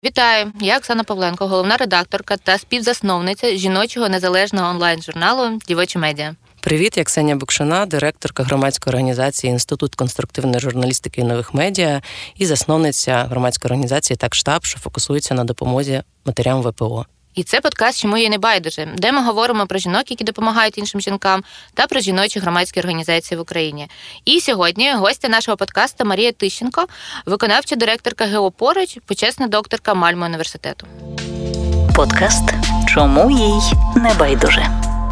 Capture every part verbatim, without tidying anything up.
Вітаю! Я Оксана Павленко, головна редакторка та співзасновниця жіночого незалежного онлайн-журналу «Дівочі медіа». Привіт, я Ксенія Букшина, директорка громадської організації «Інститут конструктивної журналістики і нових медіа» і засновниця громадської організації «Так-штаб», що фокусується на допомозі матерям ВПО. І це подкаст «Чому їй не байдуже», де ми говоримо про жінок, які допомагають іншим жінкам, та про жіночі громадські організації в Україні. І сьогодні гостя нашого подкасту Марія Тищенко, виконавча директорка ГО «Поруч», почесна докторка Мальмо університету. Подкаст «Чому їй не байдуже».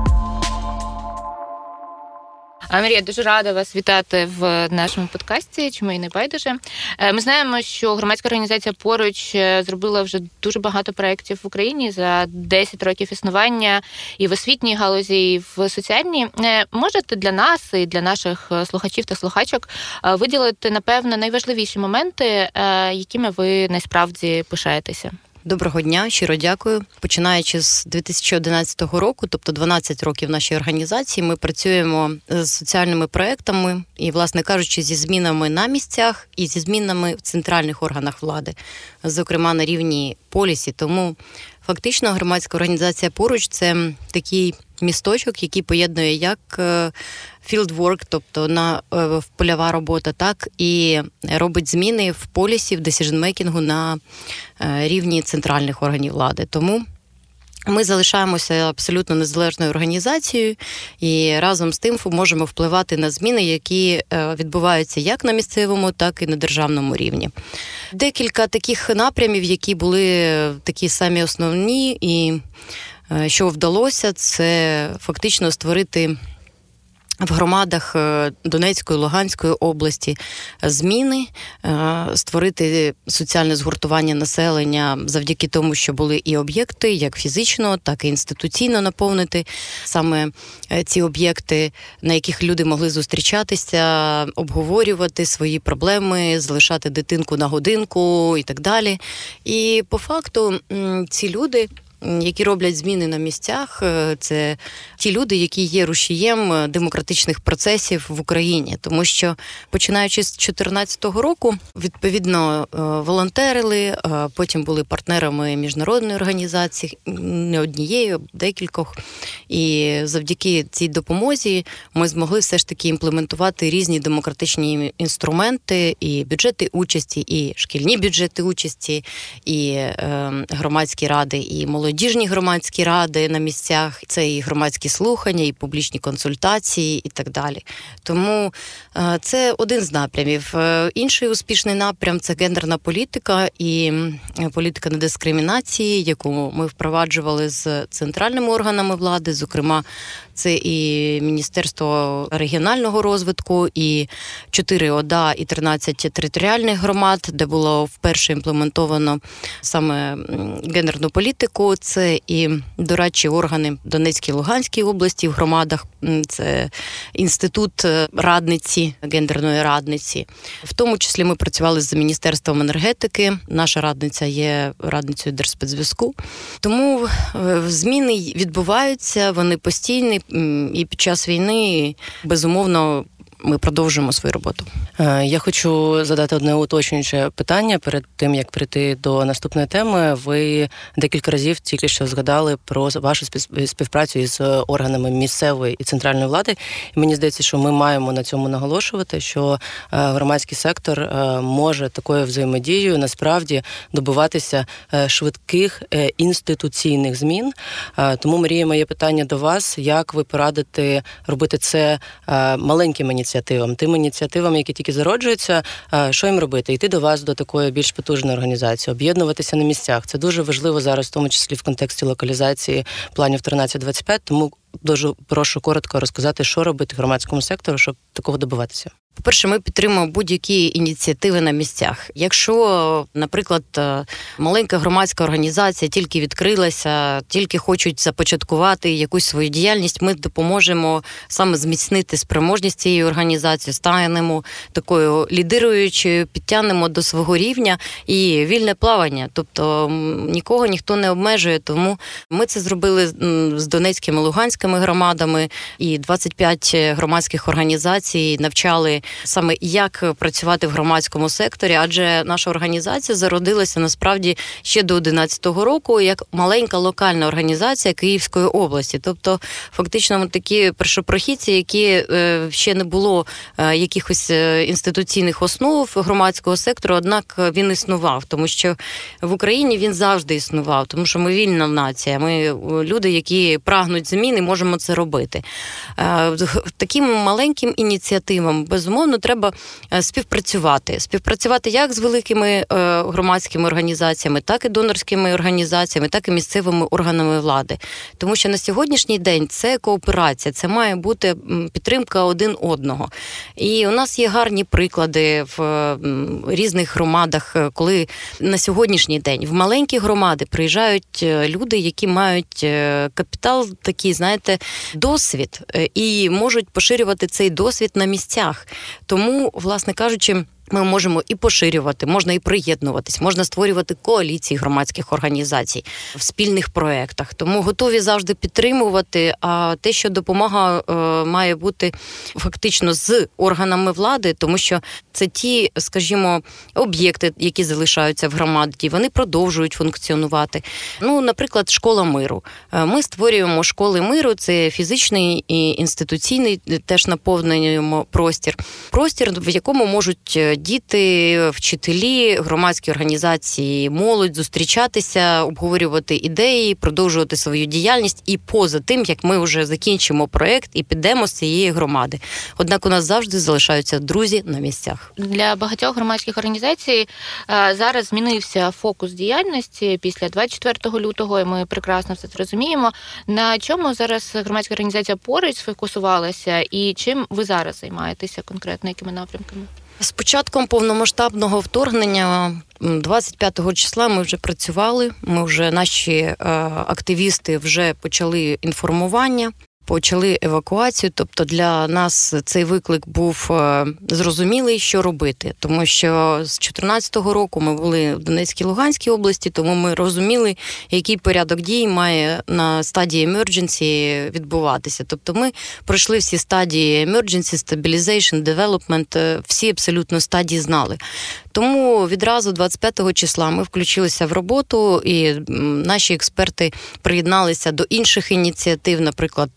А, Марія, дуже рада вас вітати в нашому подкасті «Чому їй не байдуже». Ми знаємо, що громадська організація «Поруч» зробила вже дуже багато проєктів в Україні за десять років існування і в освітній галузі, і в соціальній. Можете для нас і для наших слухачів та слухачок виділити, напевно, найважливіші моменти, якими ви насправді пишаєтеся? Доброго дня, щиро дякую. Починаючи з дві тисячі одинадцятого року, тобто дванадцять років нашій організації, ми працюємо з соціальними проектами і, власне кажучи, зі змінами на місцях і зі змінами в центральних органах влади, зокрема на рівні полісі. Тому фактично громадська організація «Поруч» – це такий місточок, який поєднує як філдворк, тобто на польова робота, так і робить зміни в полісі, в decision-мейкінгу на рівні центральних органів влади. Тому ми залишаємося абсолютно незалежною організацією і разом з тим можемо впливати на зміни, які відбуваються як на місцевому, так і на державному рівні. Декілька таких напрямів, які були такі самі основні, і що вдалося, це фактично створити в громадах Донецької, Луганської області зміни, створити соціальне згуртування населення завдяки тому, що були і об'єкти, як фізично, так і інституційно наповнити саме ці об'єкти, на яких люди могли зустрічатися, обговорювати свої проблеми, залишати дитинку на годинку і так далі. І по факту ці люди, які роблять зміни на місцях, це ті люди, які є рушієм демократичних процесів в Україні. Тому що, починаючи з дві тисячі чотирнадцятого року, відповідно, волонтерили, потім були партнерами міжнародної організації, не однієї, а декількох. І завдяки цій допомозі ми змогли все ж таки імплементувати різні демократичні інструменти, і бюджети участі, і шкільні бюджети участі, і е, громадські ради, і молоді. Молодіжні громадські ради на місцях, це і громадські слухання, і публічні консультації, і так далі. Тому це один з напрямів. Інший успішний напрям – це гендерна політика і політика недискримінації, яку ми впроваджували з центральними органами влади, зокрема, це і Міністерство регіонального розвитку, і чотири ОДА, і тринадцять територіальних громад, де було вперше імплементовано саме гендерну політику. Це і дорадчі органи Донецькій, Луганській області в громадах, це інститут радниці, гендерної радниці. В тому числі ми працювали з Міністерством енергетики, наша радниця є радницею Держспецзв'язку. Тому зміни відбуваються, вони постійні, і під час війни, безумовно, ми продовжуємо свою роботу. Я хочу задати одне уточнююче питання перед тим, як прийти до наступної теми. Ви декілька разів тільки що згадали про вашу співпрацю із органами місцевої і центральної влади. І мені здається, що ми маємо на цьому наголошувати, що громадський сектор може такою взаємодією насправді добиватися швидких інституційних змін. Тому, Марія, моє питання до вас, як ви порадите робити це маленьким ініціативам? ініціативам, тим ініціативам, які тільки зароджуються, що їм робити? Йти до вас, до такої більш потужної організації, об'єднуватися на місцях. Це дуже важливо зараз, в тому числі в контексті локалізації планів тринадцять двадцять п'ять, тому дуже прошу коротко розказати, що робити громадському сектору, щоб такого добиватися. По-перше, ми підтримуємо будь-які ініціативи на місцях. Якщо, наприклад, маленька громадська організація тільки відкрилася, тільки хочуть започаткувати якусь свою діяльність, ми допоможемо саме зміцнити спроможність цієї організації, станемо такою лідируючою, підтягнемо до свого рівня і вільне плавання. Тобто нікого ніхто не обмежує, тому ми це зробили з Донецьким і Луганським громадськими громадами, і двадцять п'ять громадських організацій навчали саме, як працювати в громадському секторі, адже наша організація зародилася насправді ще до одинадцятого року як маленька локальна організація Київської області. Тобто, фактично, такі першопрохідці, які ще не було якихось інституційних основ громадського сектору, однак він існував, тому що в Україні він завжди існував, тому що ми вільна нація, ми люди, які прагнуть змін і можемо це робити. Таким маленьким ініціативам, безумовно, треба співпрацювати. Співпрацювати як з великими громадськими організаціями, так і донорськими організаціями, так і місцевими органами влади. Тому що на сьогоднішній день це кооперація, це має бути підтримка один одного. І у нас є гарні приклади в різних громадах, коли на сьогоднішній день в маленькі громади приїжджають люди, які мають капітал, такий, знаєте, досвід, і можуть поширювати цей досвід на місцях. Тому, власне кажучи, ми можемо і поширювати, можна і приєднуватись, можна створювати коаліції громадських організацій в спільних проєктах. Тому готові завжди підтримувати, а те, що допомога е, має бути фактично з органами влади, тому що це ті, скажімо, об'єкти, які залишаються в громаді, вони продовжують функціонувати. Ну, наприклад, школа миру. Ми створюємо школи миру, це фізичний і інституційний, теж наповнюємо простір. Простір, в якому можуть діти, вчителі, громадські організації, молодь зустрічатися, обговорювати ідеї, продовжувати свою діяльність і поза тим, як ми вже закінчимо проєкт і підемо з цієї громади. Однак у нас завжди залишаються друзі на місцях. Для багатьох громадських організацій зараз змінився фокус діяльності після двадцять четвертого лютого, і ми прекрасно все це розуміємо. На чому зараз громадська організація «Поруч» сфокусувалася і чим ви зараз займаєтеся конкретно, якими напрямками? З початком повномасштабного вторгнення двадцять п'ятого числа ми вже працювали, ми вже, наші активісти вже почали інформування, почали евакуацію, тобто для нас цей виклик був зрозумілий, що робити, тому що з чотирнадцятого року ми були в Донецькій, Луганській області, тому ми розуміли, який порядок дій має на стадії emergency відбуватися. Тобто ми пройшли всі стадії emergency, stabilization, development, всі абсолютно стадії знали. Тому відразу двадцять п'ятого числа ми включилися в роботу, і наші експерти приєдналися до інших ініціатив, наприклад,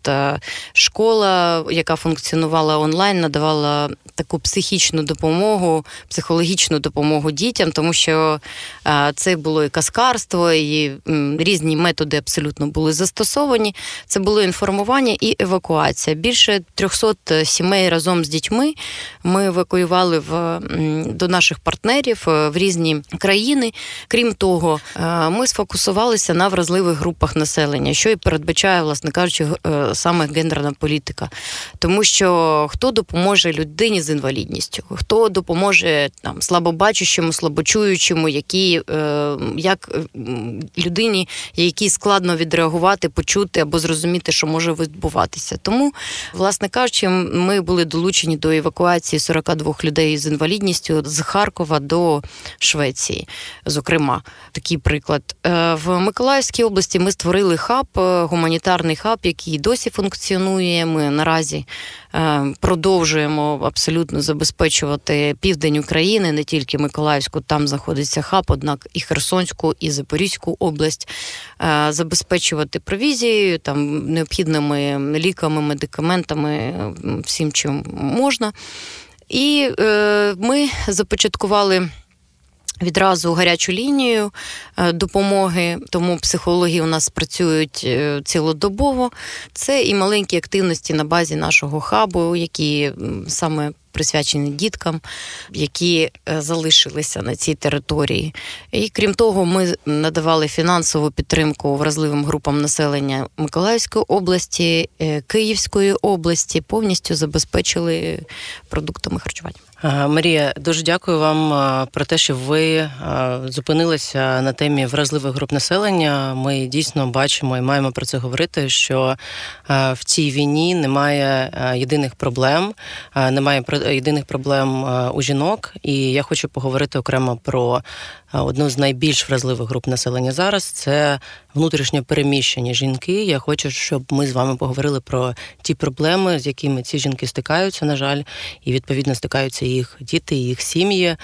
школа, яка функціонувала онлайн, надавала таку психічну допомогу, психологічну допомогу дітям, тому що це було і казкарство, і різні методи абсолютно були застосовані. Це було інформування і евакуація. Більше трьохсот сімей разом з дітьми ми евакуювали в, до наших партнерів в різні країни. Крім того, ми сфокусувалися на вразливих групах населення, що і передбачає, власне кажучи, саме гендерна політика. Тому що хто допоможе людині з інвалідністю, хто допоможе там слабобачущому, слабочуючому, які, е, як людині, якій складно відреагувати, почути або зрозуміти, що може відбуватися. Тому, власне кажучи, ми були долучені до евакуації сорок два людей з інвалідністю з Харкова до Швеції, зокрема. Такий приклад. В Миколаївській області ми створили хаб, гуманітарний хаб, який досі функціонує. Ми наразі продовжуємо абсолютно забезпечувати південь України, не тільки Миколаївську, там знаходиться хаб, однак і Херсонську, і Запорізьку область, забезпечувати провізією, там необхідними ліками, медикаментами, всім, чим можна. І е, ми започаткували відразу гарячу лінію допомоги, тому психологи у нас працюють цілодобово. Це і маленькі активності на базі нашого хабу, які саме присвячені діткам, які залишилися на цій території. І крім того, ми надавали фінансову підтримку вразливим групам населення Миколаївської області, Київської області, повністю забезпечили продуктами харчування. Марія, дуже дякую вам про те, що ви зупинилися на темі вразливих груп населення. Ми дійсно бачимо і маємо про це говорити, що в цій війні немає єдиних проблем, немає єдиних проблем у жінок. І я хочу поговорити окремо про одну з найбільш вразливих груп населення зараз – це внутрішньо переміщені жінки. Я хочу, щоб ми з вами поговорили про ті проблеми, з якими ці жінки стикаються, на жаль, і, відповідно, стикаються їх діти, їх сім'ї,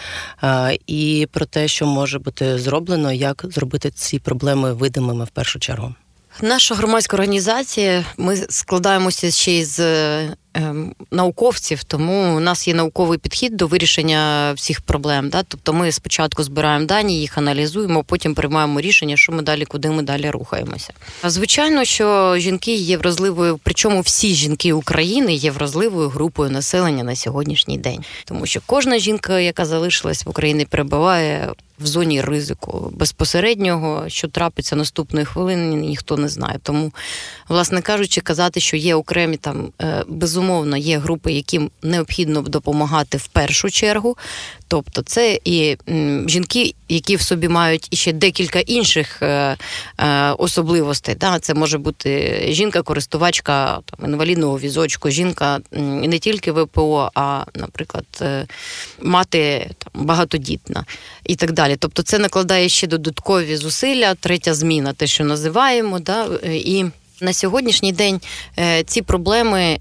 і про те, що може бути зроблено, як зробити ці проблеми видимими в першу чергу. Наша громадська організація, ми складаємося ще й з е, науковців, тому у нас є науковий підхід до вирішення всіх проблем. Да? Тобто ми спочатку збираємо дані, їх аналізуємо, потім приймаємо рішення, що ми далі, куди ми далі рухаємося. Звичайно, що жінки є вразливою, причому всі жінки України є вразливою групою населення на сьогоднішній день. Тому що кожна жінка, яка залишилась в Україні, перебуває в зоні ризику безпосереднього, що трапиться наступної хвилини, ніхто не знає. Тому, власне кажучи, казати, що є окремі там, безумовно, є групи, яким необхідно допомагати в першу чергу. Тобто це і жінки, які в собі мають іще декілька інших особливостей. Да? Це може бути жінка-користувачка там, інвалідного візочку, жінка не тільки ВПО, а, наприклад, мати там, багатодітна і так далі. Тобто це накладає ще додаткові зусилля, третя зміна, те, що називаємо, да? І на сьогоднішній день ці проблеми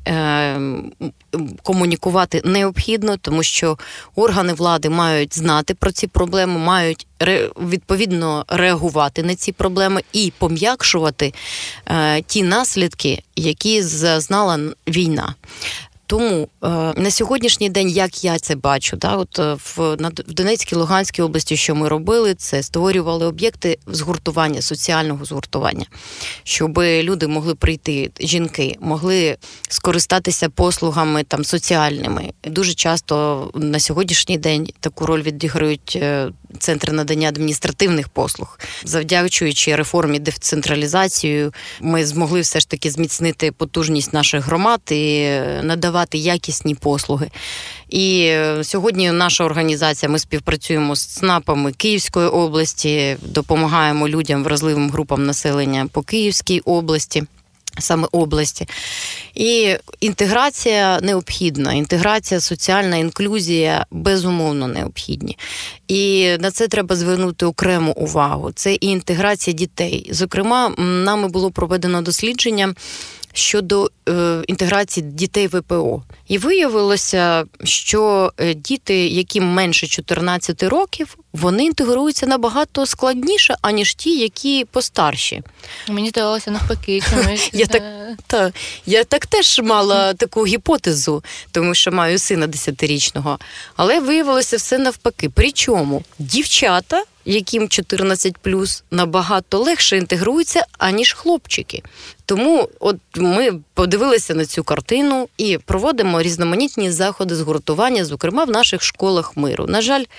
комунікувати необхідно, тому що органи влади мають знати про ці проблеми, мають відповідно реагувати на ці проблеми і пом'якшувати ті наслідки, які зазнала війна. Тому е, на сьогоднішній день, як я це бачу, да, от в, на, в Донецькій, Луганській області, що ми робили, це створювали об'єкти згуртування, соціального згуртування, щоб люди могли прийти, жінки, могли скористатися послугами там, соціальними. Дуже часто на сьогоднішній день таку роль відіграють центри надання адміністративних послуг. Завдячуючи реформі децентралізацію, ми змогли все ж таки зміцнити потужність наших громад і надавати якісні послуги. І сьогодні наша організація, ми співпрацюємо з ЦНАПами Київської області, допомагаємо людям, вразливим групам населення по Київській області, саме області. І інтеграція необхідна, інтеграція, соціальна інклюзія безумовно необхідні. І на це треба звернути окрему увагу. Це і інтеграція дітей. Зокрема, нами було проведено дослідження щодо е, інтеграції дітей ВПО. І виявилося, що діти, яким менше чотирнадцяти років, вони інтегруються набагато складніше, аніж ті, які постарші. Мені здавалося навпаки. Чомусь. я, так, та, я так теж мала таку гіпотезу, тому що маю сина десятирічного. Але виявилося все навпаки. Причому дівчата, яким чотирнадцять плюс, набагато легше інтегруються, аніж хлопчики. Тому от ми подивилися на цю картину і проводимо різноманітні заходи згуртування, зокрема в наших школах миру. На жаль,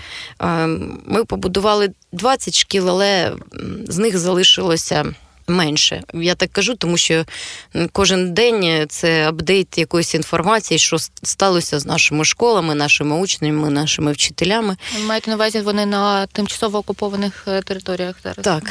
ми побудували двадцять шкіл, але з них залишилося менше. Я так кажу, тому що кожен день це апдейт якоїсь інформації, що сталося з нашими школами, нашими учнями, нашими вчителями. Ви маєте на увазі, вони на тимчасово окупованих територіях зараз? Так.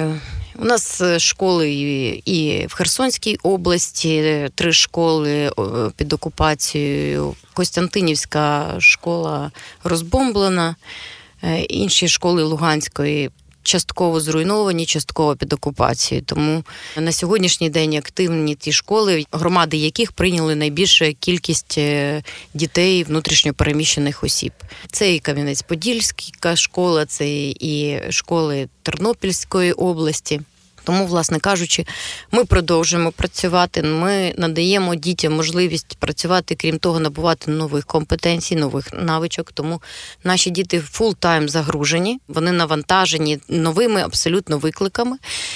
У нас школи і в Херсонській області, три школи під окупацією. Костянтинівська школа розбомблена, інші школи Луганської частково зруйновані, частково під окупацією. Тому на сьогоднішній день активні ті школи, громади яких прийняли найбільшу кількість дітей внутрішньопереміщених осіб. Це і Кам'янець-Подільська школа, це і школи Тернопільської області. Тому, власне кажучи, ми продовжуємо працювати, ми надаємо дітям можливість працювати, крім того, набувати нових компетенцій, нових навичок. Тому наші діти фул-тайм загружені, вони навантажені новими абсолютно викликами.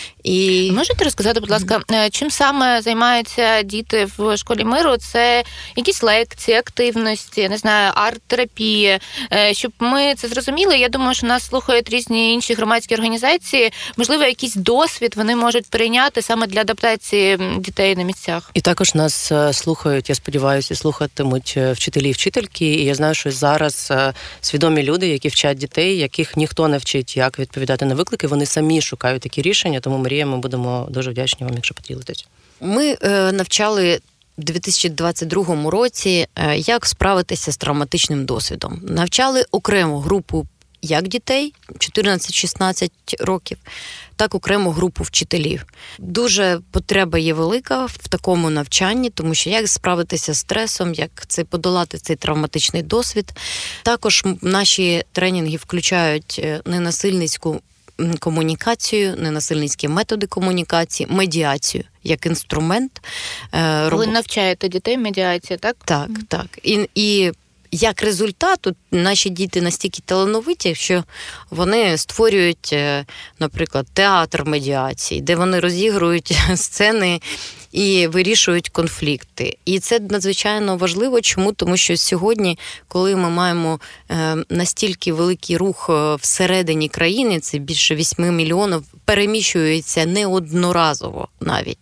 І можете розказати, будь ласка, чим саме займаються діти в школі миру? Це якісь лекції, активності, я не знаю, арт-терапія, щоб ми це зрозуміли. Я думаю, що нас слухають різні інші громадські організації. Можливо, якийсь досвід досвід вони можуть прийняти саме для адаптації дітей на місцях. І також нас слухають, я сподіваюся, слухатимуть вчителі і вчительки. І я знаю, що зараз свідомі люди, які вчать дітей, яких ніхто не вчить, як відповідати на виклики, вони самі шукають такі рішення. Тому, Марія, ми будемо дуже вдячні вам, якщо поділитесь. Ми е, навчали у дві тисячі двадцять другому році, е, як справитися з травматичним досвідом. Навчали окрему групу як дітей чотирнадцять-шістнадцять років, так окрему групу вчителів. Дуже потреба є велика в такому навчанні, тому що як справитися з стресом, як це подолати цей травматичний досвід. Також наші тренінги включають ненасильницьку комунікацію, ненасильницькі методи комунікації, медіацію як інструмент. Ви навчаєте дітей медіації, так? Так, так. І, і як результат, наші діти настільки талановиті, що вони створюють, наприклад, театр медіації, де вони розігрують сцени і вирішують конфлікти. І це надзвичайно важливо. Чому? Тому що сьогодні, коли ми маємо настільки великий рух всередині країни, це більше вісім мільйонів, переміщується неодноразово навіть.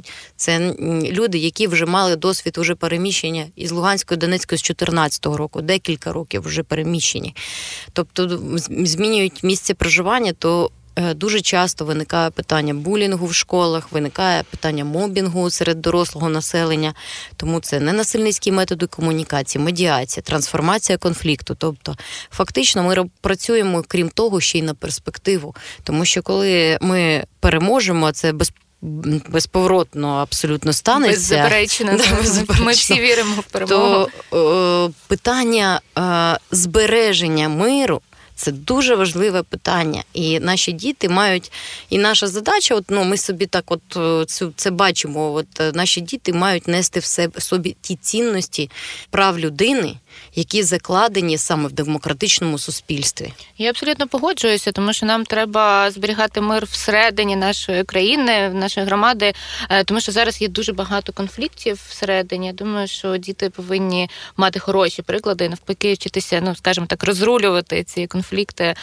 Це люди, які вже мали досвід уже переміщення із Луганської, Донецької з чотирнадцятого року, декілька років вже переміщені. Тобто змінюють місце проживання, то дуже часто виникає питання булінгу в школах, виникає питання мобінгу серед дорослого населення. Тому це ненасильницькі методи комунікації, медіація, трансформація конфлікту. Тобто фактично ми працюємо, крім того, ще й на перспективу. Тому що коли ми переможемо, це без безповоротно абсолютно станеться. Беззаперечно. Да, беззаперечно. Ми всі віримо в перемогу. То е, питання е, збереження миру – це дуже важливе питання. І наші діти мають, і наша задача, от, ну, ми собі так от це, це бачимо, от, наші діти мають нести в себе собі ті цінності прав людини, які закладені саме в демократичному суспільстві. Я абсолютно погоджуюся, тому що нам треба зберігати мир всередині нашої країни, нашої громади, тому що зараз є дуже багато конфліктів всередині. Я думаю, що діти повинні мати хороші приклади, навпаки, вчитися, ну, скажімо так, розрулювати ці конфлікти.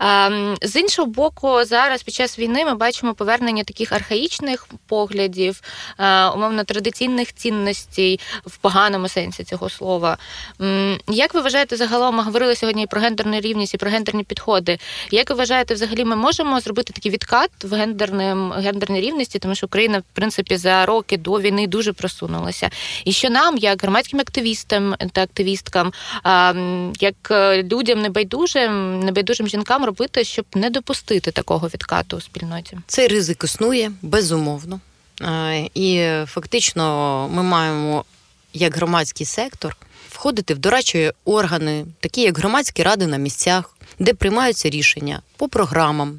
З іншого боку, зараз під час війни ми бачимо повернення таких архаїчних поглядів, умовно традиційних цінностей в поганому сенсі цього слова. Як ви вважаєте, загалом, ми говорили сьогодні і про гендерну рівність, і про гендерні підходи. Як ви вважаєте, взагалі ми можемо зробити такий відкат в гендерним, гендерній рівності, тому що Україна, в принципі, за роки до війни дуже просунулася. І що нам, як громадським активістам та активісткам, як людям небайдужим, небайдужим жінкам робити, щоб не допустити такого відкату у спільноті? Цей ризик існує, безумовно. І фактично ми маємо, як громадський сектор, входити в дорадчі органи, такі як громадські ради на місцях, де приймаються рішення по програмам,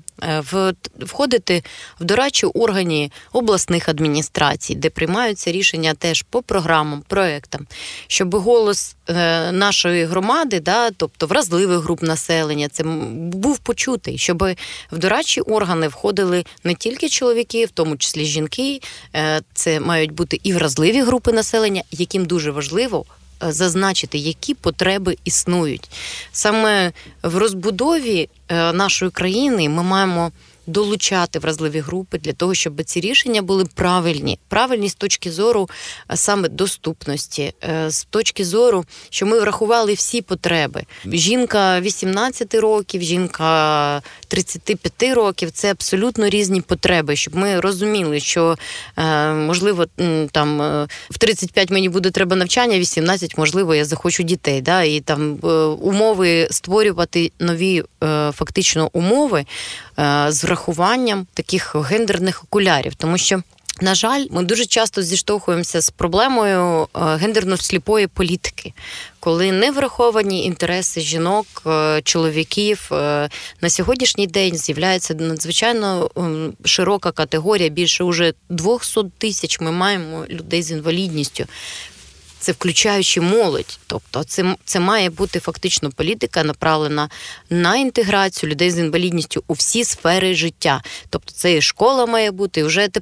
входити в дорадчі органи обласних адміністрацій, де приймаються рішення теж по програмам, проектам, щоб голос нашої громади, да, тобто вразливих груп населення, це був почутий, щоб в дорадчі органи входили не тільки чоловіки, в тому числі жінки, це мають бути і вразливі групи населення, яким дуже важливо зазначити, які потреби існують. Саме в розбудові нашої країни ми маємо долучати вразливі групи для того, щоб ці рішення були правильні. Правильні з точки зору саме доступності, з точки зору, що ми врахували всі потреби. Жінка вісімнадцяти років, жінка тридцяти п'яти років – це абсолютно різні потреби, щоб ми розуміли, що, можливо, там в тридцять п'ять мені буде треба навчання, вісімнадцять, можливо, я захочу дітей. Да? І там умови створювати нові фактично умови з врахуванням таких гендерних окулярів. Тому що, на жаль, ми дуже часто зіштовхуємося з проблемою гендерно-сліпої політики, коли не враховані інтереси жінок, чоловіків. На сьогоднішній день з'являється надзвичайно широка категорія, більше уже двісті тисяч ми маємо людей з інвалідністю. Це включаючи молодь. Тобто це, це має бути фактично політика, направлена на інтеграцію людей з інвалідністю у всі сфери життя. Тобто це і школа має бути. І вже тепер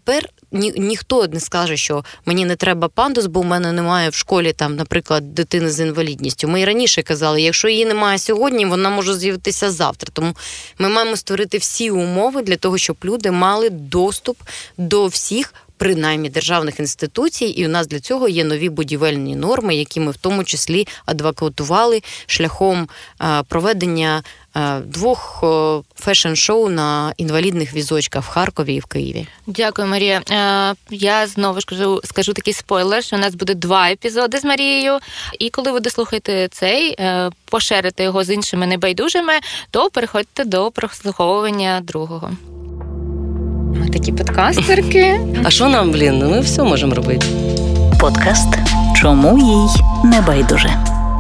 ні, ніхто не скаже, що мені не треба пандус, бо в мене немає в школі, там, наприклад, дитини з інвалідністю. Ми і раніше казали, якщо її немає сьогодні, вона може з'явитися завтра. Тому ми маємо створити всі умови для того, щоб люди мали доступ до всіх, принаймні, державних інституцій, і у нас для цього є нові будівельні норми, які ми в тому числі адвокатували шляхом а, проведення а, двох фешн-шоу на інвалідних візочках в Харкові і в Києві. Дякую, Марія. Е, я знову ж скажу, скажу такий спойлер, що у нас буде два епізоди з Марією, і коли ви дослухаєте цей, е, пошерите його з іншими небайдужими, то переходьте до прослуховування другого. Ми такі подкастерки. А що нам, блін? Ну, ми все можемо робити. Подкаст «Чому їй не байдуже».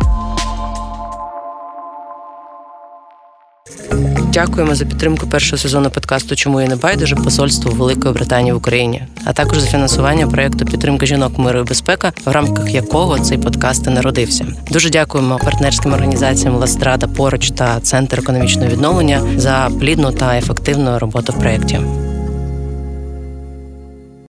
Дякуємо за підтримку першого сезону подкасту «Чому їй не байдуже» посольству Великої Британії в Україні, а також за фінансування проєкту «Підтримка жінок, миру і безпека», в рамках якого цей подкаст і народився. Дуже дякуємо партнерським організаціям «Ластрада», «Поруч» та «Центр економічного відновлення» за плідну та ефективну роботу в проєкті.